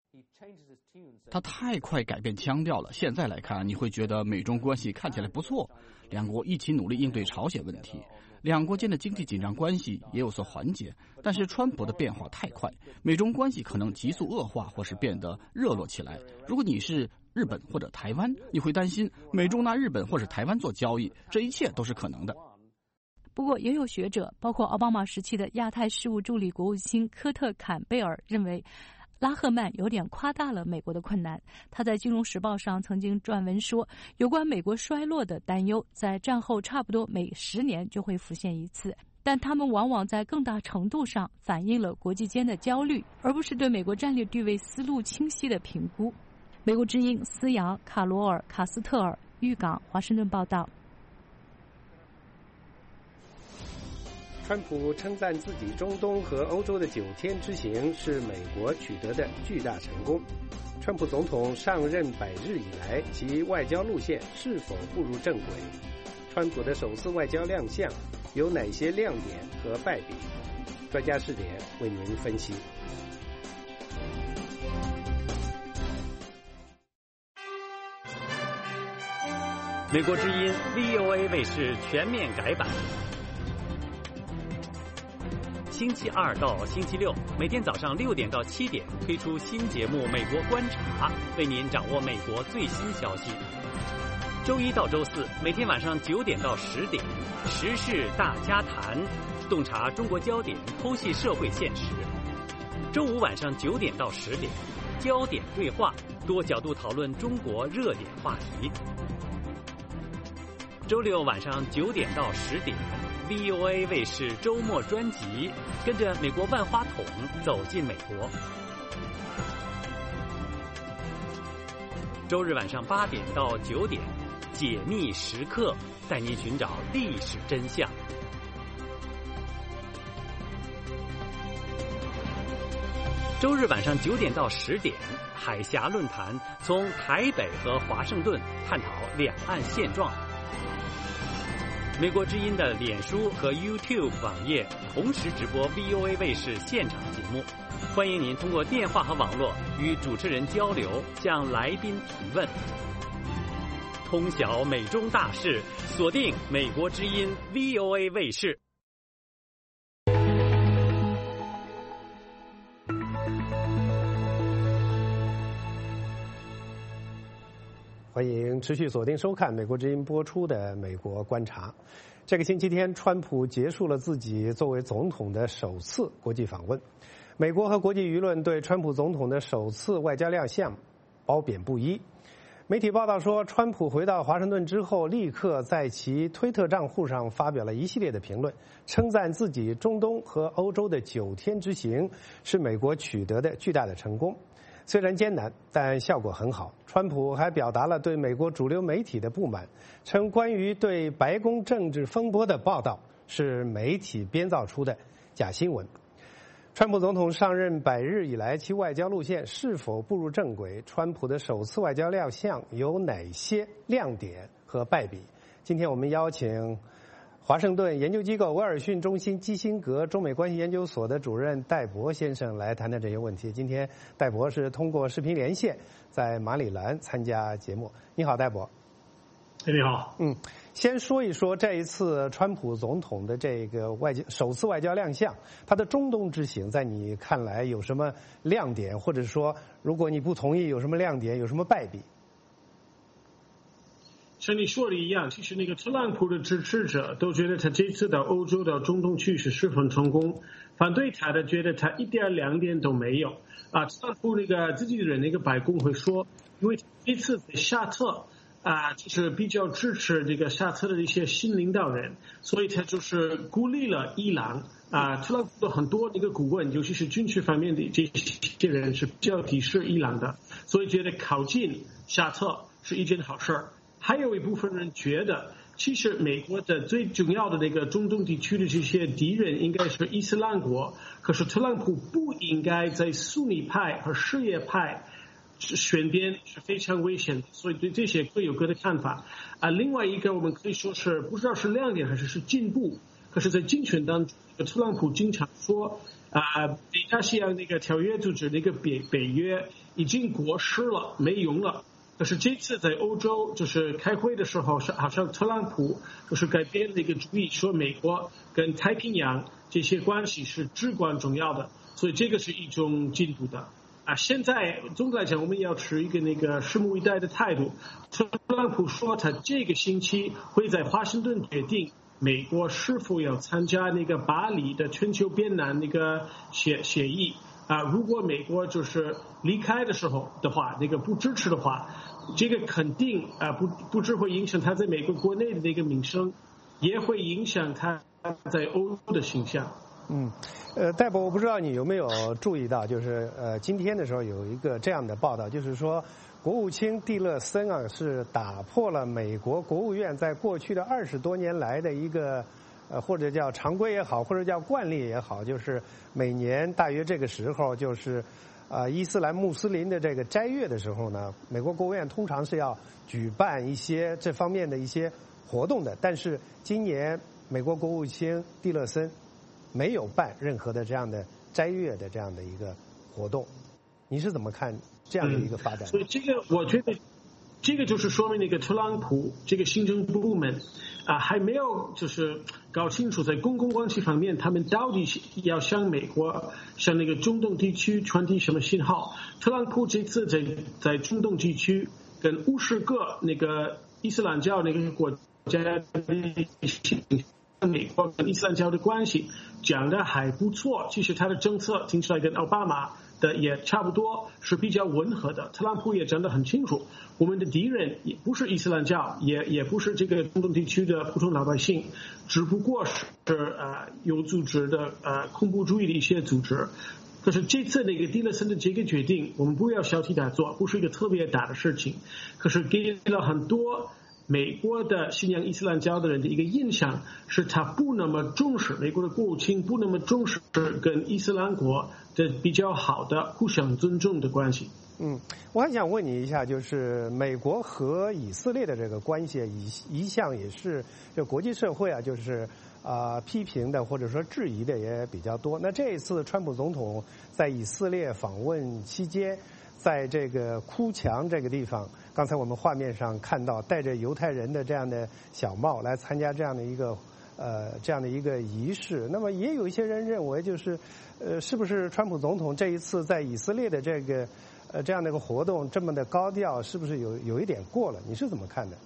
他太快改变腔调了。现在来看，你会觉得美中关系看起来不错，两国一起努力应对朝鲜问题，两国间的经济紧张关系也有所缓解。但是川普的变化太快，美中关系可能急速恶化，或是变得热络起来。如果你是日本或者台湾，你会担心美中拿日本或者台湾做交易，这一切都是可能的。 不过，也有学者，包括奥巴马时期的亚太事务助理国务卿科特·坎贝尔认为，拉赫曼有点夸大了美国的困难。他在《金融时报》上曾经撰文说，有关美国衰落的担忧在战后差不多每10年就会浮现一次，但他们往往在更大程度上反映了国际间的焦虑，而不是对美国战略地位思路清晰的评估。美国之音思瑶、卡罗尔、卡斯特尔、豫港、华盛顿报道。 川普称赞自己中东和欧洲的9天之行是美国取得的巨大成功。川普总统上任100日以来，其外交路线是否步入正轨？川普的首次外交亮相有哪些亮点和败笔？专家视点为您分析。 美国之音 VOA 卫视全面改版。星期2到星期6，每天早上6点到7点推出新节目《美国观察》，为您掌握美国最新消息。周1到周4，每天晚上9点到10点，时事大家谈，洞察中国焦点，剖析社会现实。周5晚上9点到10点，焦点对话，多角度讨论中国热点话题。周6晚上9点到10点。VOA 卫视周末专辑，跟着美国万花筒走进美国。周日晚上8点到9点，解密时刻，带您寻找历史真相。周日晚上9点到10点，海峡论坛，从台北和华盛顿探讨两岸现状。美国之音的脸书和 YouTube 网页同时直播 VOA 卫视现场节目，欢迎您通过电话和网络与主持人交流，向来宾提问。通晓美中大事，锁定美国之音 VOA 卫视。 欢迎持续锁定收看美国之音播出的《美国观察》。这个星期天，川普结束了自己作为总统的首次国际访问。美国和国际舆论对川普总统的首次外交亮相褒贬不一。媒体报道说，川普回到华盛顿之后，立刻在其推特账户上发表了一系列的评论，称赞自己中东和欧洲的9天之行是美国取得的巨大的成功。虽然艰难，但效果很好。川普还表达了对美国主流媒体的不满，称关于对白宫政治风波的报道是媒体编造出的假新闻。川普总统上任100日以来，其外交路线是否步入正轨？川普的首次外交亮相有哪些亮点和败笔？今天我们邀请华盛顿研究机构威尔逊中心基辛格中美关系研究所的主任戴博先生来谈谈这些问题。今天戴博是通过视频连线在马里兰参加节目。你好，戴博。 你好。 先说一说这一次川普总统的这个首次外交亮相，他的中东之行，在你看来有什么亮点，或者说如果你不同意有什么亮点，有什么败笔？ 像你说的一样，其实那个特朗普的支持者都觉得他这次到欧洲到中东去是十分成功，反对他的觉得他一点亮点都没有。特朗普那个自己的人那个白宫会说，因为这次在沙特就是比较支持这个沙特的一些新领导人，所以他就是鼓励了伊朗。特朗普的很多那个顾问，尤其是军事方面的这些人是比较敌视伊朗的，所以觉得靠近沙特是一件好事。还有一部分人觉得，其实美国的最重要的那个中东地区的这些敌人应该是伊斯兰国，可是特朗普不应该在苏尼派和什叶派选边，是非常危险的，所以对这些各有各的看法。另外一个我们可以说是不知道是亮点还是进步，可是在竞选当中，特朗普经常说北大西洋那个条约组织那个北约已经过时了，没用了。可是这次在欧洲就是开会的时候，好像特朗普就是改变了一个主意，说美国跟太平洋这些关系是至关重要的，所以这个是一种进步的。现在总的来讲，我们要持一个那个拭目以待的态度。特朗普说他这个星期会在华盛顿决定美国是否要参加那个巴黎的全球变暖那个协议。如果美国就是离开的时候的话，那个不支持的话，这个肯定不只会影响他在美国国内的那个名声，也会影响他在欧洲的形象。 戴博，我不知道你有没有注意到，就是今天的时候有一个这样的报道，就是说国务卿蒂勒森是打破了美国国务院在过去的20多年来的一个或者叫常规也好，或者叫惯例也好，就是每年大约这个时候，就是伊斯兰穆斯林的这个斋月的时候呢，美国国务院通常是要举办一些这方面的一些活动的，但是今年美国国务卿蒂勒森没有办任何的这样的斋月的这样的一个活动，你是怎么看这样的一个发展？ 所以这个我觉得，这个就是说明那个特朗普这个行政部门还没有就是搞清楚在公共关系方面，他们到底要向美国、向那个中东地区传递什么信号。特朗普这次在中东地区跟50个那个伊斯兰教那个国家美国跟伊斯兰教的关系讲的还不错，其实他的政策听起来跟奥巴马的也差不多，是比较温和的。特朗普也讲得很清楚，我们的敌人也不是伊斯兰教，也不是这个中东地区的普通老百姓，只不过是有组织的恐怖主义的一些组织。可是这次那个蒂勒森的这个决定，我们不要小题大做，不是一个特别大的事情，可是给了很多美国的信仰伊斯兰教的人的一个印象，是他不那么重视，美国的国务卿不那么重视跟伊斯兰国的比较好的互相尊重的关系。 我还想问你一下，就是美国和以色列的这个关系一向也是就国际社会就是批评的或者说质疑的也比较多。那这一次川普总统在以色列访问期间，在这个哭墙这个地方，刚才我们画面上看到戴着犹太人的这样的小帽来参加这样的一个仪式。那么也有一些人认为，就是是不是川普总统这一次在以色列的这样的一个活动这么的高调，是不是有一点过了？你是怎么看的？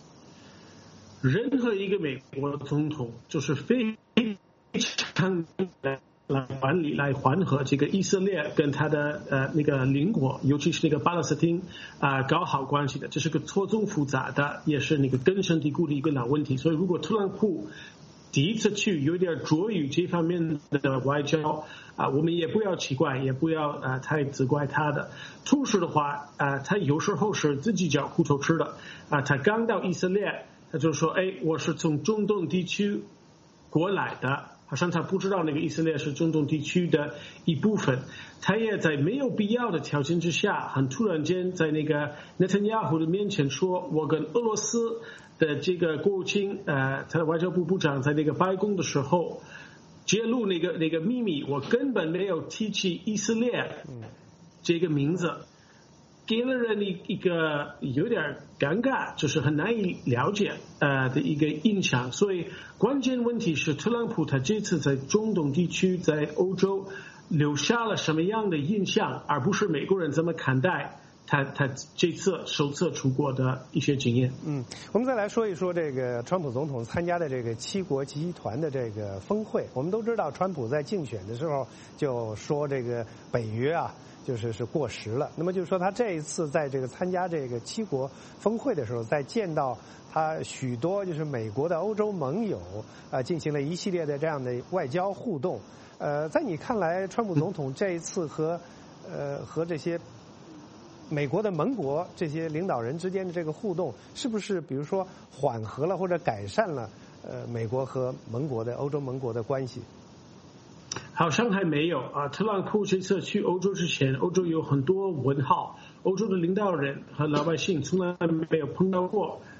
任何一个美国总统就是非常来管理、来缓和这个以色列跟他的那个邻国，尤其是那个巴勒斯坦搞好关系的，这是个错综复杂的，也是那个根深蒂固的一个老问题。所以，如果特朗普第一次去有点着于这方面的外交我们也不要奇怪，也不要太责怪他的。同时的话他有时候是自己找苦头吃的他刚到以色列，他就说我是从中东地区过来的，好像他不知道那个以色列是中东地区的一部分。他也在没有必要的条件之下，很突然间在那个内塔尼亚胡的面前说，我跟俄罗斯的这个国务卿他的外交部部长在那个白宫的时候揭露那个秘密，我根本没有提起以色列这个名字，给了人一个有点尴尬，就是很难以了解的一个印象。所以关键问题是特朗普他这次在中东地区、在欧洲留下了什么样的印象，而不是美国人怎么看待他这次首次出国的一些经验。 我们再来说一说这个川普总统参加的这个7国集团的这个峰会。我们都知道，川普在竞选的时候就说这个北约是过时了。那么就是说，他这一次在这个参加这个7国峰会的时候，在见到他许多就是美国的欧洲盟友进行了一系列的这样的外交互动。在你看来，川普总统这一次和这些美国的盟国这些领导人之间的这个互动，是不是比如说缓和了或者改善了美国和欧洲盟国的关系？ 好像还没有特朗普这次去欧洲之前，欧洲有很多问号，欧洲的领导人和老百姓从来没有碰到过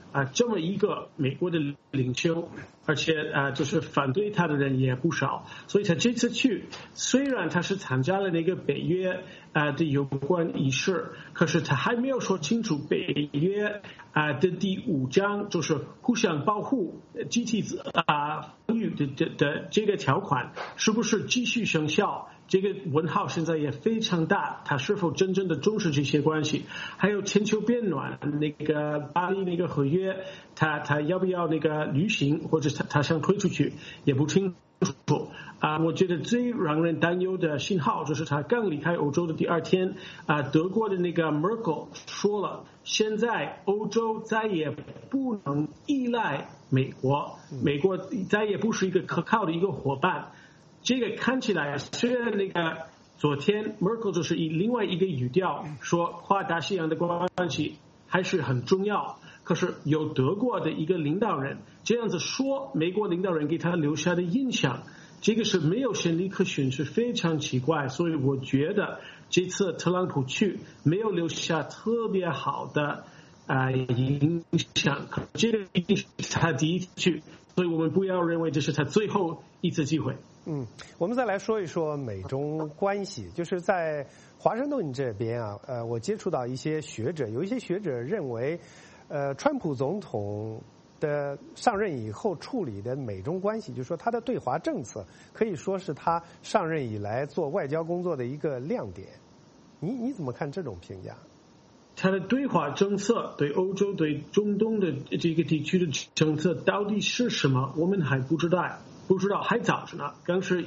这么一个美国的领袖，而且就是反对他的人也不少，所以他这次去，虽然他是参加了那个北约的有关仪式，可是他还没有说清楚北约的第5章就是互相保护、集体防御的这个条款是不是继续生效？这个问号现在也非常大，他是否真正的重视这些关系？还有全球变暖，那个巴黎那个合约，他要不要那个履行，或者他想推出去也不清楚。我觉得最让人担忧的信号就是他刚离开欧洲的第2天，德国的那个 Merkel 说了，现在欧洲再也不能依赖美国，美国再也不是一个可靠的一个伙伴。这个看起来虽然那个昨天 Merkel 就是以另外一个语调说跨大西洋的关系还是很重要，可是有德国的一个领导人这样子说，美国领导人给他留下的印象，这个是没有先例可循，是非常奇怪。所以我觉得这次特朗普去没有留下特别好的影响，这个一定是他第一次去，所以我们不要认为这是他最后一次机会。 我们再来说一说美中关系，就是在华盛顿这边我接触到一些学者，有一些学者认为，川普总统的上任以后处理的美中关系，就是说他的对华政策可以说是他上任以来做外交工作的一个亮点。你怎么看这种评价？ 他的对华政策对欧洲、对中东的这个地区的政策到底是什么？我们还不知道，还早着呢，刚是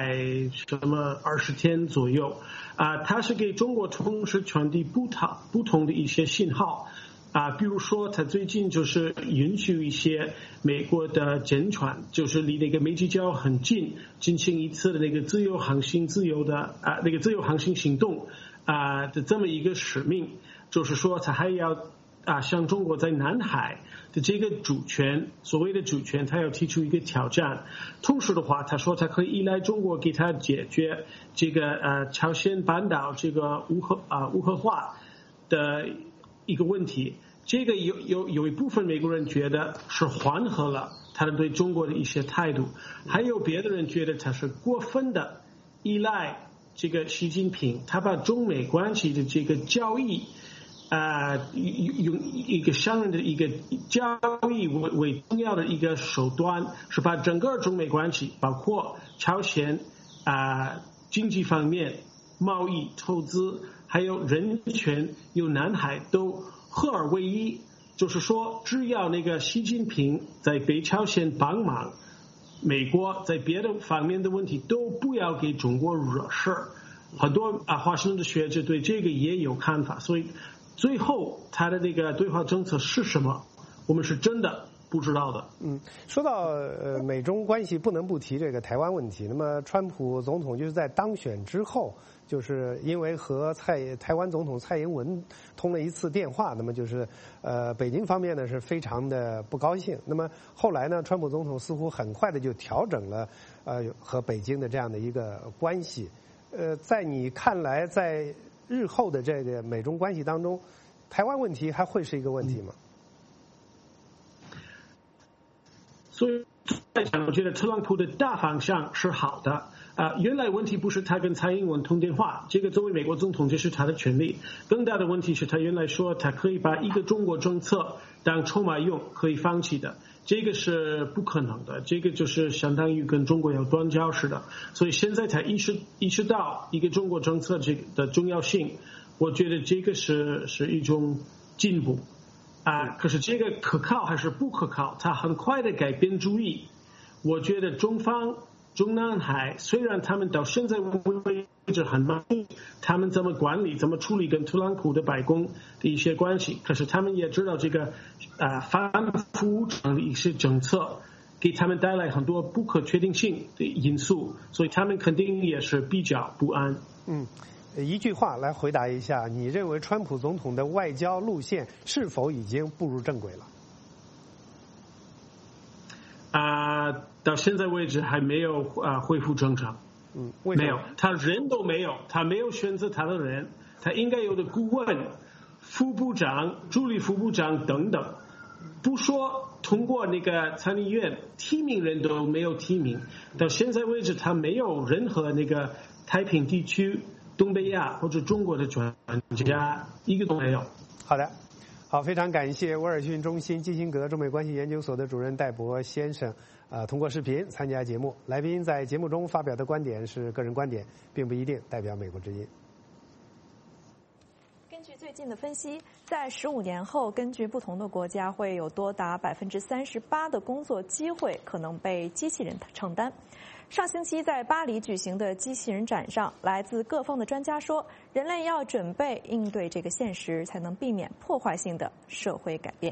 120天左右他是给中国同时传递不同的一些信号比如说他最近就是允许一些美国的舰船，就是离那个美济礁很近，进行一次的那个自由航行行动的这么一个使命，就是说他还要向中国在南海的这个主权，所谓的主权，他要提出一个挑战。同时的话，他说他可以依赖中国给他解决这个朝鲜半岛这个无核化的一个问题。这个有一部分美国人觉得是缓和了他的对中国的一些态度，还有别的人觉得他是过分的依赖这个习近平，他把中美关系的这个交易用一个商人的一个交易为重要的一个手段，是把整个中美关系，包括朝鲜经济方面、贸易、投资，还有人权、有南海都合而为一。就是说，只要那个习近平在北朝鲜帮忙，美国在别的方面的问题都不要给中国惹事。很多华盛顿的学者对这个也有看法，所以最后他的那个对华政策是什么，我们是真的不知道的。 说到美中关系，不能不提这个台湾问题。那么川普总统就是在当选之后，就是因为和台湾总统蔡英文通了一次电话，那么就是北京方面呢是非常的不高兴。那么后来呢，川普总统似乎很快的就调整了和北京的这样的一个关系。在你看来，在日后的这个美中关系当中，台湾问题还会是一个问题吗？ 所以来讲，我觉得特朗普的大方向是好的。原来问题不是他跟蔡英文通电话，这个作为美国总统这是他的权利。更大的问题是他原来说他可以把一个中国政策当筹码用，可以放弃的，这个是不可能的，这个就是相当于跟中国要断交似的。所以现在才意识到一个中国政策的重要性，我觉得这个是一种进步。可是这个可靠还是不可靠？他很快的改变主意。我觉得中南海虽然他们到现在为止很满意，他们怎么管理、怎么处理跟特朗普的白宫的一些关系，可是他们也知道这个反腐的一些政策给他们带来很多不可确定性的因素，所以他们肯定也是比较不安。 一句话来回答一下，你认为川普总统的外交路线是否已经步入正轨了？ 到现在为止还没有恢复正常。没有，他人都没有，他没有选择他的人，他应该有的顾问、副部长、助理副部长等等不说通过那个参议院提名人都没有提名，到现在为止他没有任何那个太平地区、东北亚或者中国的专家一个都没有。 好的，好，非常感谢威尔逊中心基辛格中美关系研究所的主任戴博先生，通过视频参加节目。来宾在节目中发表的观点是个人观点，并不一定代表美国之音。 根据最近的分析，在15年后，根据不同的国家，会有多达38%的工作机会可能被机器人承担。上星期在巴黎举行的机器人展上，来自各方的专家说，人类要准备应对这个现实，才能避免破坏性的社会改变。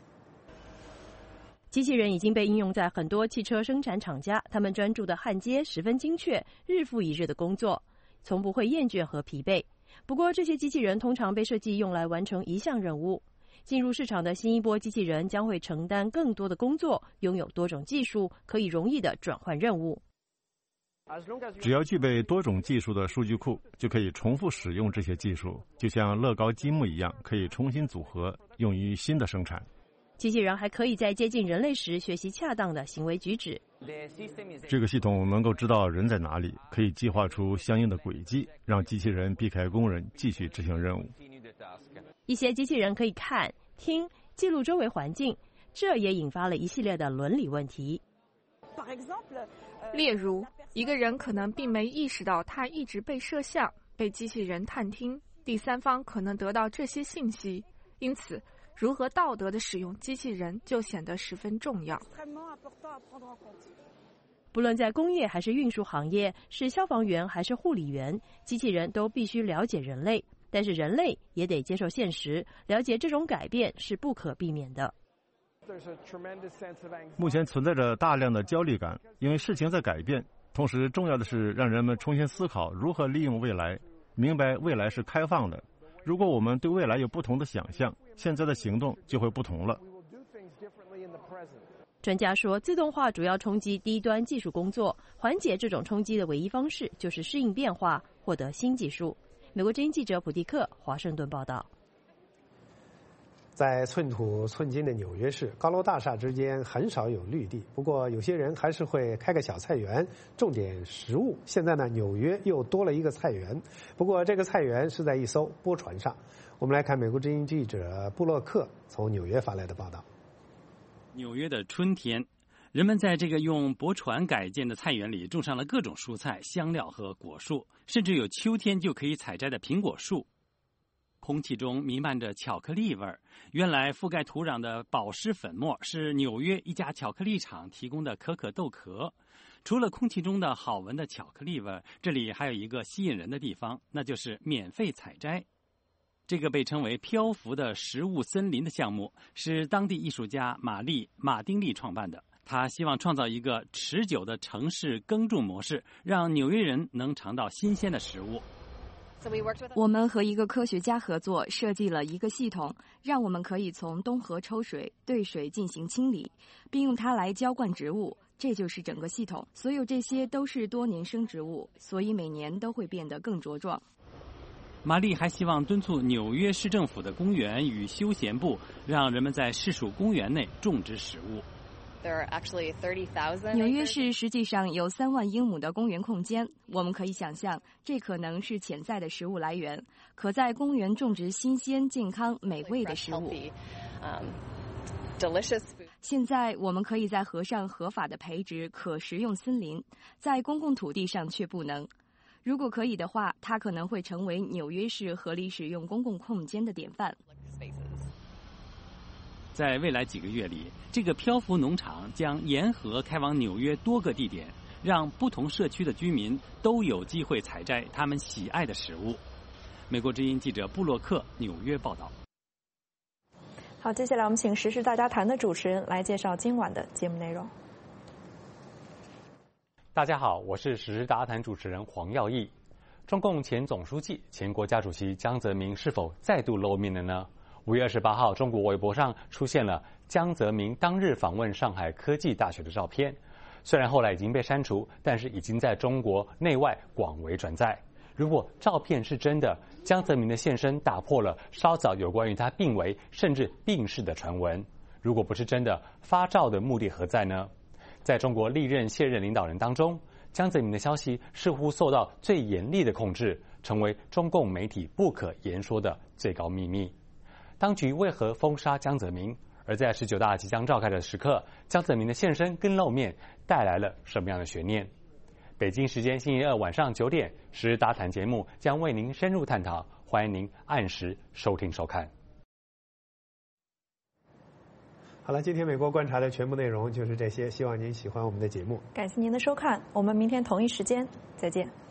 机器人已经被应用在很多汽车生产厂家，他们专注的焊接十分精确，日复一日的工作，从不会厌倦和疲惫。不过，这些机器人通常被设计用来完成一项任务。进入市场的新一波机器人将会承担更多的工作，拥有多种技术，可以容易地转换任务。 只要具备多种技术的数据库，就可以重复使用这些技术，就像乐高积木一样，可以重新组合，用于新的生产。 机器人还可以在接近人类时学习恰当的行为举止。 这个系统能够知道人在哪里，可以计划出相应的轨迹，让机器人避开工人继续执行任务。 一些机器人可以看、听、记录周围环境，这也引发了一系列的伦理问题。 例如，一个人可能并没意识到他一直被摄像，被机器人探听，第三方可能得到这些信息，因此如何道德地使用机器人就显得十分重要。 不论在工业还是运输行业，是消防员还是护理员，机器人都必须了解人类，但是人类也得接受现实，了解这种改变是不可避免的。 目前存在着大量的焦虑感，因为事情在改变，同时重要的是让人们重新思考如何利用未来，明白未来是开放的。如果我们对未来有不同的想象，现在的行动就会不同了。 专家说，自动化主要冲击低端技术工作，缓解这种冲击的唯一方式就是适应变化，获得新技术。美国之音记者普蒂克华盛顿报道。 在寸土寸金的纽约市，高楼大厦之间很少有绿地，不过有些人还是会开个小菜园，种点食物。现在呢，纽约又多了一个菜园，不过这个菜园是在一艘驳船上。我们来看美国之音记者布洛克从纽约发来的报道。 纽约的春天，人们在这个用驳船改建的菜园里种上了各种蔬菜、香料和果树，甚至有秋天就可以采摘的苹果树。空气中弥漫着巧克力味儿。原来覆盖土壤的保湿粉末是纽约一家巧克力厂提供的可可豆壳。除了空气中的好闻的巧克力味，这里还有一个吸引人的地方，那就是免费采摘。这个被称为漂浮的食物森林的项目是当地艺术家马丁利创办的。他希望创造一个持久的城市耕种模式，让纽约人能尝到新鲜的食物。 我们和一个科学家合作，设计了一个系统，让我们可以从东河抽水，对水进行清理，并用它来浇灌植物。这就是整个系统。所有这些都是多年生植物，所以每年都会变得更茁壮。 玛丽还希望敦促纽约市政府的公园与休闲部，让人们在市属公园内种植食物。 纽约市实际上有3万英亩的公园空间，我们可以想象，这可能是潜在的食物来源，可在公园种植新鲜、健康、美味的食物。现在我们可以在河上合法的培植可食用森林，在公共土地上却不能。如果可以的话，它可能会成为纽约市合理使用公共空间的典范。 在未来几个月里，这个漂浮农场将沿河开往纽约多个地点，让不同社区的居民都有机会采摘他们喜爱的食物。美国之音记者布洛克纽约报道。 好，接下来我们请时事大家谈的主持人来介绍今晚的节目内容。 大家好，我是时事大家谈主持人黄耀义。中共前总书记、前国家主席江泽民是否再度露面了呢？5月28号，中国微博上出现了江泽民当日访问上海科技大学的照片。虽然后来已经被删除，但是已经在中国内外广为转载。如果照片是真的，江泽民的现身打破了稍早有关于他病危甚至病逝的传闻。 如果不是真的，发照的目的何在呢？在中国历任卸任领导人当中，江泽民的消息似乎受到最严厉的控制，成为中共媒体不可言说的最高秘密。当局为何封杀江泽民？而在19大即将召开的时刻，江泽民的现身跟露面带来了什么样的悬念？北京时间星期二晚上9点，时事大谈节目将为您深入探讨，欢迎您按时收听收看。 好了，今天美国观察的全部内容就是这些，希望您喜欢我们的节目。 感谢您的收看，我们明天同一时间再见。